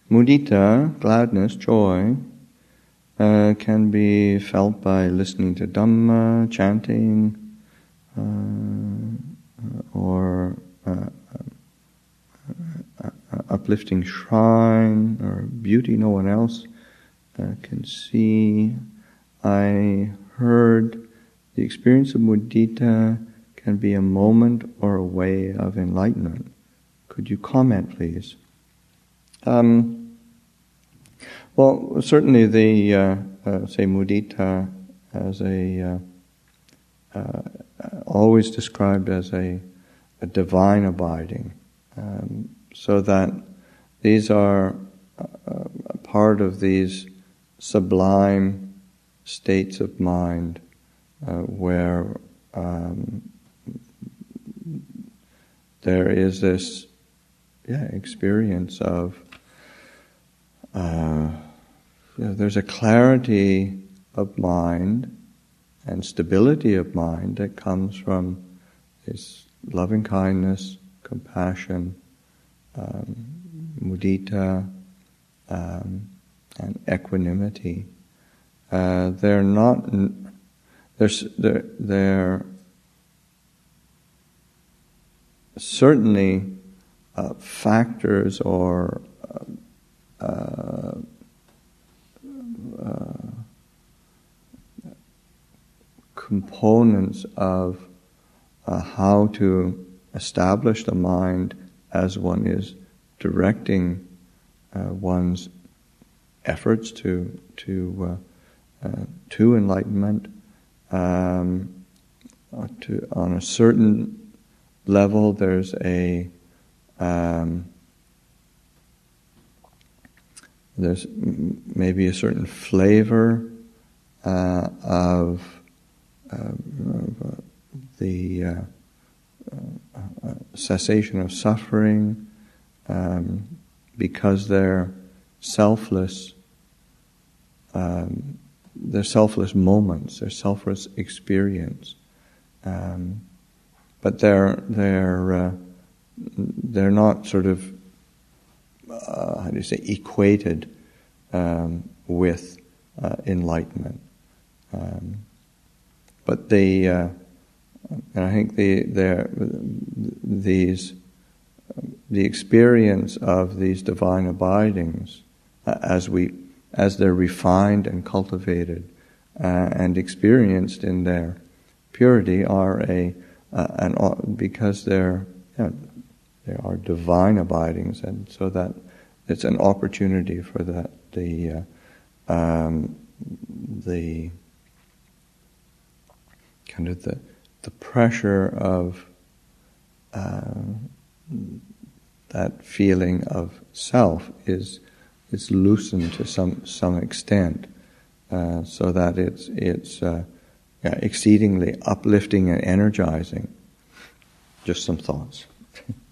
Mudita, gladness, joy, can be felt by listening to Dhamma, chanting, or uplifting shrine, or beauty no one else can see. I heard the experience of mudita can be a moment or a way of enlightenment. Could you comment, please? Well, certainly the say mudita as always described as a divine abiding, so that these are part of these sublime states of mind where there is this experience of there's a clarity of mind and stability of mind that comes from this loving kindness, compassion, mudita, and equanimity. They're certainly factors or components of how to establish the mind as one is directing one's efforts to enlightenment. On a certain level, there's there's maybe a certain flavor of the cessation of suffering, because they're selfless. They're selfless moments. They're selfless experience, but they're not sort of equated with enlightenment. But and I think the experience of these divine abidings, as they're refined and cultivated and experienced in their purity, are because they are divine abidings, and so that it's an opportunity for that the kind of the pressure of that feeling of self is loosened to some extent, so that it's exceedingly uplifting and energizing. Just some thoughts.